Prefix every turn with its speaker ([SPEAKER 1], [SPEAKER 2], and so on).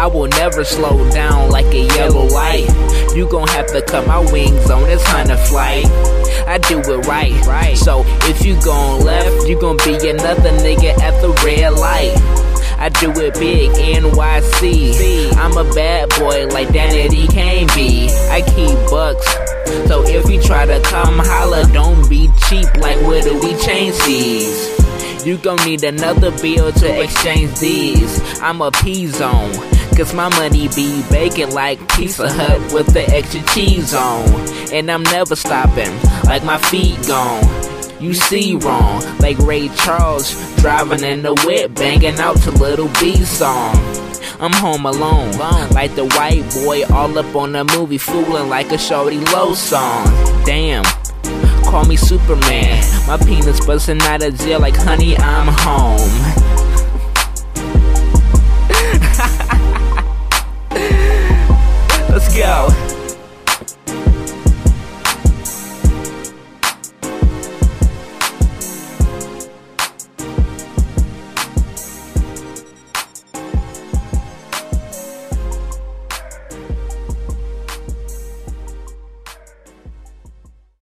[SPEAKER 1] I will never slow down like a yellow light. You gon' have to cut my wings on this hunter flight. I do it right. So if you gon' left, you gon' be another nigga at the red light. I do it big, NYC. I'm a bad boy like Danity can't be. I keep bucks, so if you try to come holla, don't be cheap like where do we change these? You gon' need another bill to exchange these. I'm a P-zone, cause my money be baking like Pizza Hut with the extra cheese on. And I'm never stopping, like my feet gone. You see wrong, like Ray Charles, driving in the whip, banging out to Little B song. I'm home alone, like the white boy all up on the movie, fooling like a Shorty Low song. Damn, call me Superman, my penis busting out of jail like honey, I'm home.